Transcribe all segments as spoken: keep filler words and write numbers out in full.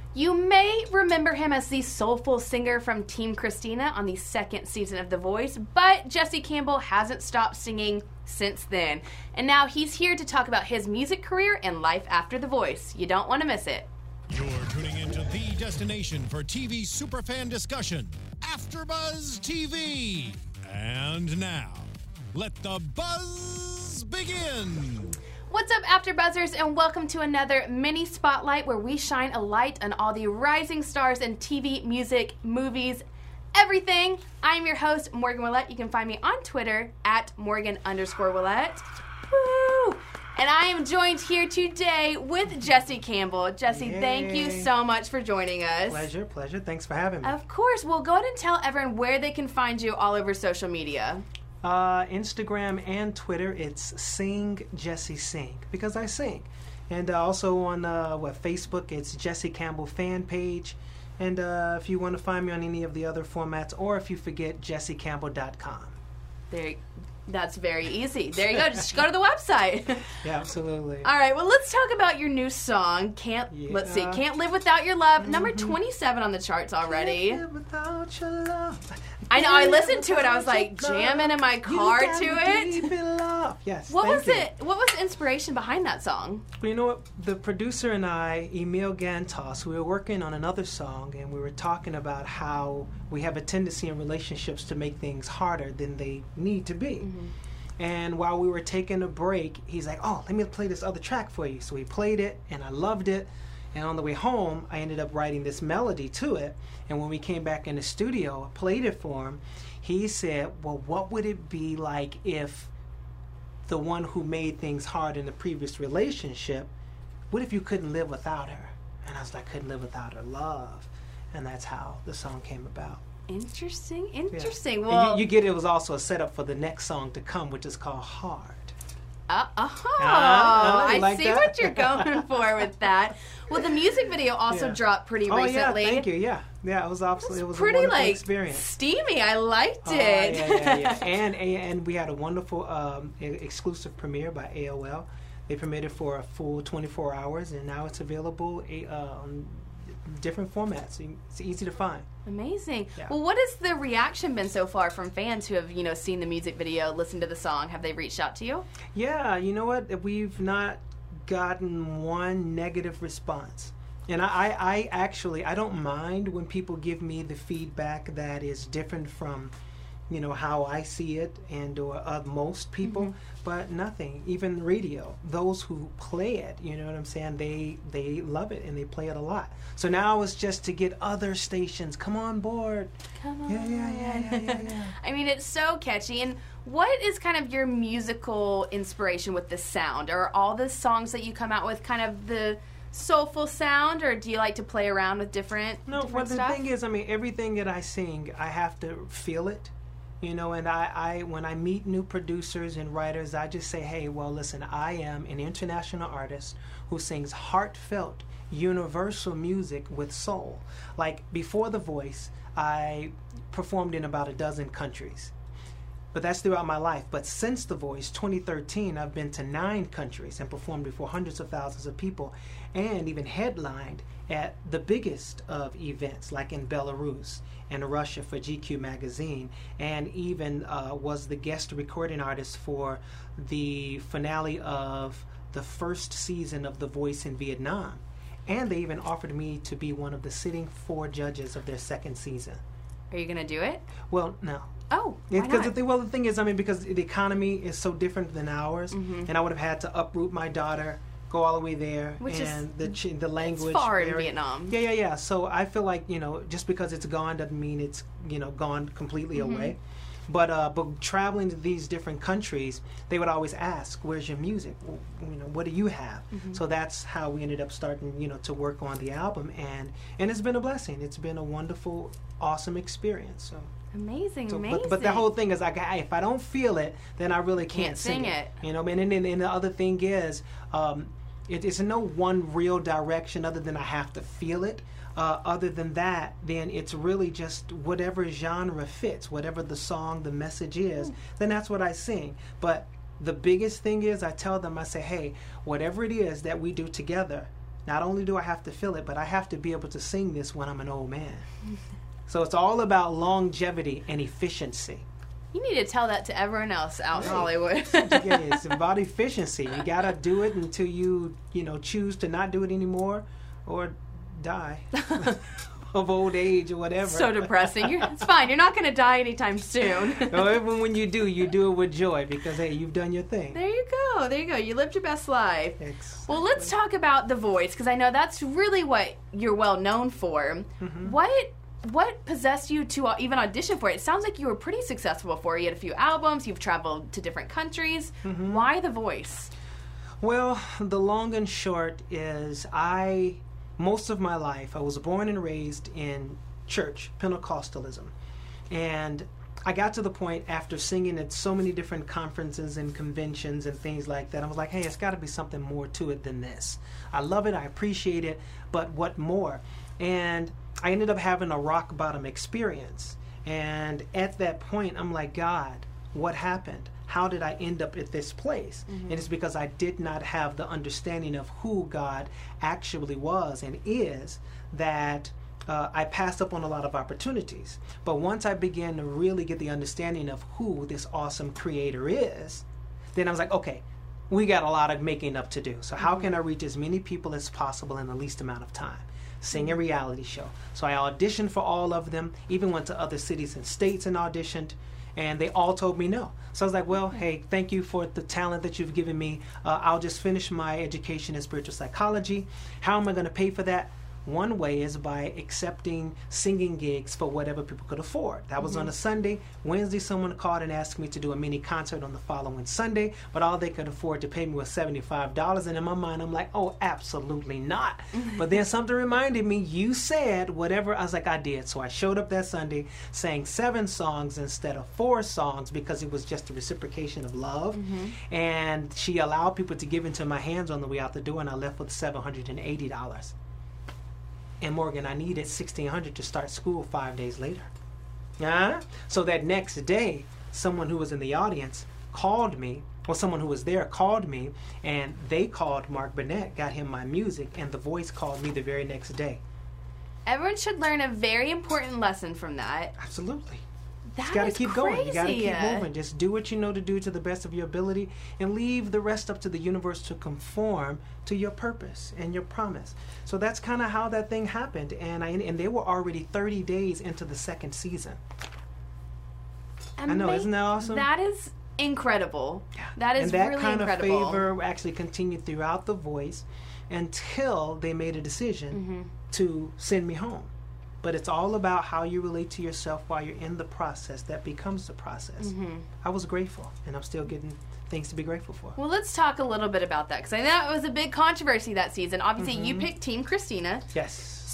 You may remember him as the soulful singer from Team Christina on the second season of The Voice, but Jesse Campbell hasn't stopped singing since then. And now he's here to talk about his music career and life after The Voice. You don't want to miss it. You're tuning into the destination for T V superfan discussion, AfterBuzz T V. And now, let the buzz begin. What's up, AfterBuzzers, and welcome to another mini spotlight where we shine a light on all the rising stars in T V, music, movies, everything. I'm your host, Morgan Willett. You can find me on Twitter at Morgan underscore Willett. Woo! And I am joined here today with Jesse Campbell. Jesse, Yay. Thank you so much for joining us. Pleasure, pleasure. Thanks for having me. Of course. Well, go ahead and tell everyone where they can find you all over social media. Uh, Instagram and Twitter, it's Sing Jesse Sing, because I sing. And uh, also on uh, what, Facebook, it's Jesse Campbell fan page. And uh, if you want to find me on any of the other formats, or if you forget, jesse campbell dot com. There, that's very easy. There you go. Just go to the website. Yeah, absolutely. All right. Well, let's talk about your new song. Can't Yeah. let's see. Can't Live Without Your Love. Mm-hmm. Number twenty-seven on the charts already. Can't live without your love. I know. I Can't listened live to it. I was without like your jamming in my love. car You to got me it. deep in love. Yes. What thank was you. it? What was the inspiration behind that song? Well, you know what? The producer and I, Emil Gantos, we were working on another song, and we were talking about how we have a tendency in relationships to make things harder than they need to be. Mm-hmm. And while we were taking a break, he's like, oh, let me play this other track for you. So he played it, and I loved it. And on the way home, I ended up writing this melody to it. And when we came back in the studio, I played it for him. He said, well, what would it be like if the one who made things hard in the previous relationship, what if you couldn't live without her? And I was like, couldn't live without her love. And that's how the song came about. Interesting. Interesting. Yeah. Well, And you, you get it was also a setup for the next song to come, which is called Hard. Uh, uh-huh. Ah, you I like see that? what you're going for with that. Well, the music video also Yeah. dropped pretty Oh recently. yeah, thank you. Yeah, yeah, it was absolutely it was Pretty a wonderful like experience. steamy. I liked Oh, it. yeah, yeah, yeah. and, and and we had a wonderful um, e- exclusive premiere by A O L. They premiered it for a full twenty-four hours, and now it's available a, uh, on different formats. It's easy to find. Amazing. Yeah. Well, what has the reaction been so far from fans who have, you know, seen the music video, listened to the song? Have they reached out to you? Yeah, you know what? We've not gotten one negative response. And I, I, I actually, I don't mind when people give me the feedback that is different from, you know, how I see it and or uh, most people, Mm-hmm. but nothing. Even radio, those who play it, you know what I'm saying? They they love it and they play it a lot. So now it's just to get other stations come on board. Come on. Yeah, yeah, yeah, yeah, yeah, yeah. I mean, it's so catchy. And what is kind of your musical inspiration with the sound? Are all the songs that you come out with kind of the soulful sound, or do you like to play around with different, No, different well, the stuff? thing is, I mean, everything that I sing, I have to feel it, you know, and I, I, when I meet new producers and writers, I just say, hey, well, listen, I am an international artist who sings heartfelt, universal music with soul. Like, before The Voice, I performed in about a dozen countries. But that's throughout my life. But since The Voice, twenty thirteen, I've been to nine countries and performed before hundreds of thousands of people, and even headlined at the biggest of events, like in Belarus and Russia for G Q magazine, and even uh, was the guest recording artist for the finale of the first season of The Voice in Vietnam. And they even offered me to be one of the sitting four judges of their second season. Are you going to do it? Well, no. Oh, why Because the not? thing, well, the thing is, I mean, because the economy is so different than ours, Mm-hmm. and I would have had to uproot my daughter, go all the way there, Which is- and the ch- the language. far in very- Vietnam. Yeah, yeah, yeah. So I feel like, you know, just because it's gone doesn't mean it's, you know, gone completely Mm-hmm. away. But uh, but traveling to these different countries, they would always ask, "Where's your music? Well, you know, what do you have?" Mm-hmm. So that's how we ended up starting, you know, to work on the album, and and it's been a blessing. It's been a wonderful, awesome experience. So. Amazing, So, amazing. but, but the whole thing is like, I, if I don't feel it, then I really can't, Can't sing it. You know, and, and, and the other thing is, um, it, it's no one real direction other than I have to feel it. Uh, other than that, then it's really just whatever genre fits, whatever the song, the message is, mm. then that's what I sing. But the biggest thing is I tell them, I say, hey, whatever it is that we do together, not only do I have to feel it, but I have to be able to sing this when I'm an old man. So it's all about longevity and efficiency. You need to tell that to everyone else out in Hollywood. Yeah, it's about efficiency. You gotta do it until you, you know, choose to not do it anymore, or die of old age or whatever. So depressing. You're, it's fine. You're not going to die anytime soon. No, even when you do, you do it with joy because hey, you've done your thing. There you go. There you go. You lived your best life. Exactly. Well, let's talk about The Voice because I know that's really what you're well known for. Mm-hmm. What What possessed you to even audition for it? It sounds like you were pretty successful before. You had a few albums. You've traveled to different countries. Mm-hmm. Why The Voice? Well, the long and short is I, most of my life, I was born and raised in church, Pentecostalism. And I got to the point after singing at so many different conferences and conventions and things like that, I was like, hey, it's got to be something more to it than this. I love it. I appreciate it. But what more? And I ended up having a rock bottom experience. And at that point, I'm like, God, what happened? How did I end up at this place? Mm-hmm. And it's because I did not have the understanding of who God actually was and is, that uh, I passed up on a lot of opportunities. But once I began to really get the understanding of who this awesome creator is, then I was like, okay, we got a lot of making up to do. So how mm-hmm. can I reach as many people as possible in the least amount of time? Sing a reality show. So I auditioned for all of them, even went to other cities and states and auditioned, and they all told me no. So I was like, well, hey, thank you for the talent that you've given me. Uh, I'll just finish my education in spiritual psychology. How am I going to pay for that? One way is by accepting singing gigs for whatever people could afford. That was mm-hmm. on a Sunday. Wednesday, someone called and asked me to do a mini concert on the following Sunday, but all they could afford to pay me was seventy-five dollars. And in my mind, I'm like, oh, absolutely not. But then something reminded me, you said whatever. I was like, I did. So I showed up that Sunday, sang seven songs instead of four songs because it was just a reciprocation of love. Mm-hmm. And she allowed people to give into my hands on the way out the door, and I left with seven hundred eighty dollars. And Morgan, I needed sixteen hundred dollars to start school five days later. Uh, so that next day, someone who was in the audience called me, or someone who was there called me, and they called Mark Burnett, got him my music, and The Voice called me the very next day. Everyone should learn a very important lesson from that. Absolutely. That you gotta is keep crazy. going. You gotta keep moving. Just do what you know to do to the best of your ability, and leave the rest up to the universe to conform to your purpose and your promise. So that's kind of how that thing happened. And I and they were already thirty days into the second season. Ama- I know, isn't that awesome? That is incredible. Yeah. That is and that really kind incredible. of favor actually continued throughout The Voice until they made a decision mm-hmm. to send me home. But it's all about how you relate to yourself while you're in the process that becomes the process. Mm-hmm. I was grateful, and I'm still getting things to be grateful for. Well, let's talk a little bit about that, because I know that was a big controversy that season. Obviously, mm-hmm. you picked Team Christina. Yes.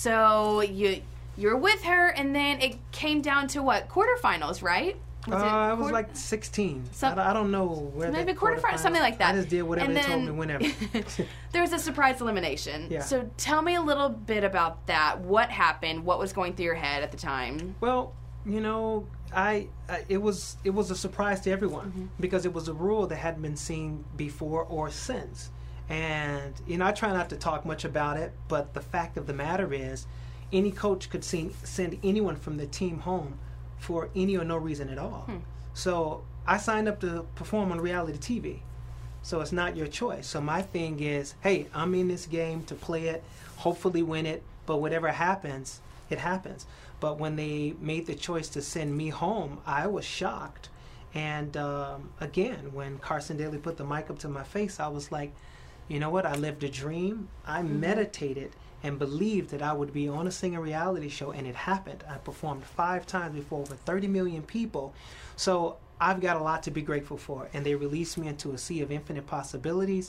So you you're with her, and then it came down to what, quarterfinals, right? Was uh, it, I was quarter- like sixteen. Some, I, I don't know where. Maybe quarterfinals, something like that. I just did whatever and they then, told me whenever. There was a surprise elimination. Yeah. So tell me a little bit about that. What happened? What was going through your head at the time? Well, you know, I uh, it was it was a surprise to everyone mm-hmm. because it was a rule that hadn't been seen before or since. And you know, I try not to talk much about it, but the fact of the matter is, any coach could send send anyone from the team home for any or no reason at all. Hmm. So I signed up to perform on reality T V. So it's not your choice. So my thing is, hey, I'm in this game to play it, hopefully win it, but whatever happens, it happens. But when they made the choice to send me home, I was shocked. And um, again, when Carson Daly put the mic up to my face, I was like, you know what? I lived a dream. I mm-hmm. meditated and believed that I would be on a singer reality show, and it happened. I performed five times before over thirty million people. So I've got a lot to be grateful for, and they released me into a sea of infinite possibilities,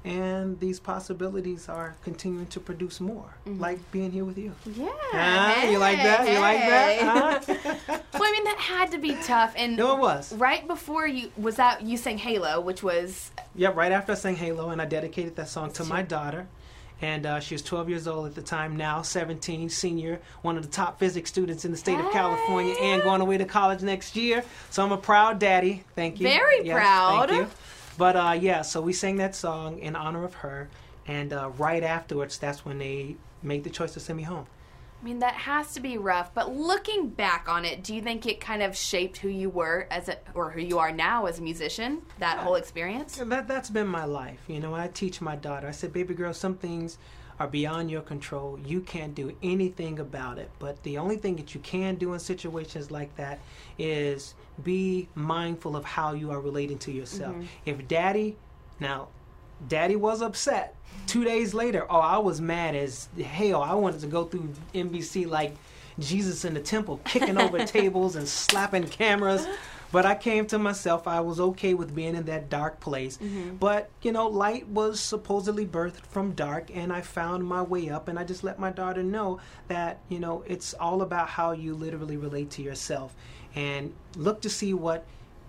and these possibilities are continuing to produce more, mm-hmm. like being here with you. Yeah. Ah, hey, you like that? Hey. You like that? Huh? Well, I mean, that had to be tough. And no, it was. Right before you, was that, you sang Halo, which was... Yep, right after I sang Halo, and I dedicated that song to my daughter. And uh, she was twelve years old at the time, now seventeen, senior, one of the top physics students in the state hey. of California, and going away to college next year. So I'm a proud daddy. Thank you. Very yes, proud. Thank you. But uh, yeah, so we sang that song in honor of her. And uh, right afterwards, that's when they made the choice to send me home. I mean, that has to be rough, but looking back on it, do you think it kind of shaped who you were as a, or who you are now as a musician, that yeah. whole experience? That, that's been my life. You know, I teach my daughter, I said, baby girl, some things are beyond your control. You can't do anything about it. But the only thing that you can do in situations like that is be mindful of how you are relating to yourself. Mm-hmm. If daddy, now, daddy was upset. Two days later, oh, I was mad as hell. I wanted to go through N B C like Jesus in the temple, kicking over tables and slapping cameras. But I came to myself. I was okay with being in that dark place. Mm-hmm. But, you know, light was supposedly birthed from dark, and I found my way up. And I just let my daughter know that, you know, it's all about how you literally relate to yourself. And look to see what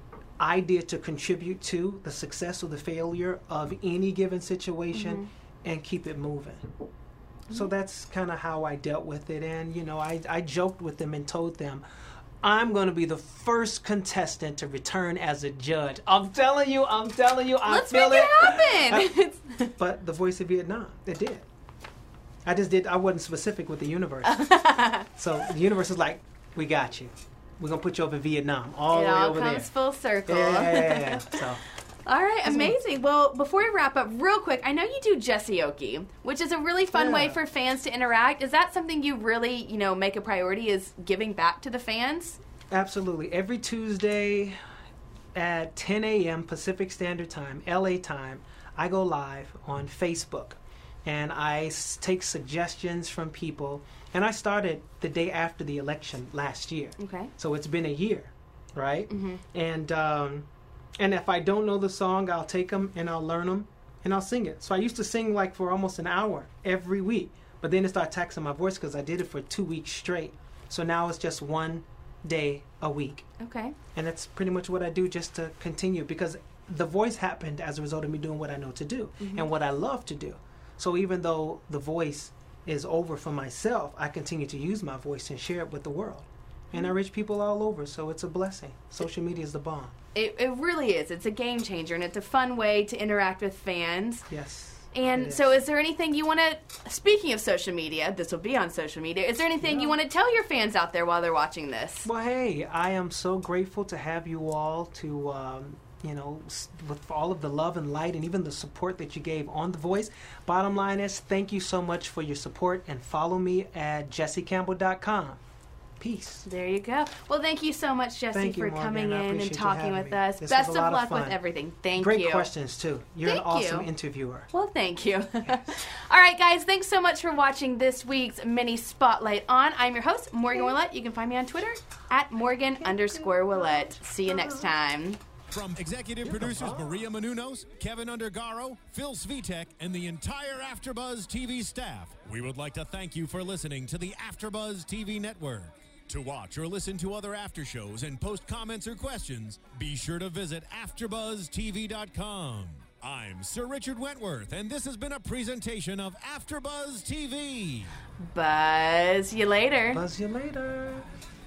I did to contribute to the success or the failure of any given situation, mm-hmm. and keep it moving. Mm-hmm. So that's kind of how I dealt with it. And, you know, I, I joked with them and told them, I'm going to be the first contestant to return as a judge. I'm telling you, I'm telling you, I Let's feel make it. it happen. I, but the Voice of Vietnam, it did. I just did, I wasn't specific with the universe. So the universe is like, we got you. We're going to put you over Vietnam, all it the way over there. It all comes full circle. Yeah, yeah, yeah, yeah. So. All right, amazing. Well, before we wrap up, real quick, I know you do Jesseoki, which is a really fun yeah. way for fans to interact. Is that something you really, you know, make a priority, is giving back to the fans? Absolutely. Every Tuesday at ten a.m. Pacific Standard Time, L A time, I go live on Facebook. And I s- take suggestions from people. And I started the day after the election last year. Okay. So it's been a year, right? Mm-hmm. And um, and if I don't know the song, I'll take them and I'll learn them and I'll sing it. So I used to sing like for almost an hour every week. But then it started taxing my voice because I did it for two weeks straight. So now it's just one day a week. Okay. And that's pretty much what I do just to continue, because the voice happened as a result of me doing what I know to do, mm-hmm. and what I love to do. So even though the voice is over for myself, I continue to use my voice and share it with the world. And I reach people all over, so it's a blessing. Social media is the bomb. It, it really is. It's a game changer, and it's a fun way to interact with fans. Yes. And so is there anything you want to, speaking of social media, this will be on social media, is there anything yeah. you want to tell your fans out there while they're watching this? Well, hey, I am so grateful to have you all to, um, you know, with all of the love and light and even the support that you gave on The Voice. Bottom line is, thank you so much for your support, and follow me at jesse campbell dot com. Peace. There you go. Well, thank you so much, Jesse, thank for you, coming in and talking with me. us. This Best was of a lot luck of with everything. Thank Great you. Great questions, too. You're thank an awesome you. interviewer. Well, thank you. Yes. All right, guys, thanks so much for watching this week's Mini Spotlight on. I'm your host, Morgan Willett. You can find me on Twitter at Morgan underscore Willett. See you next time. From executive producers Maria Menounos, Kevin Undergaro, Phil Svitek, and the entire AfterBuzz T V staff, we would like to thank you for listening to the AfterBuzz T V network. To watch or listen to other after shows and post comments or questions, be sure to visit after buzz T V dot com. I'm Sir Richard Wentworth, and this has been a presentation of AfterBuzz T V. Buzz you later. Buzz you later.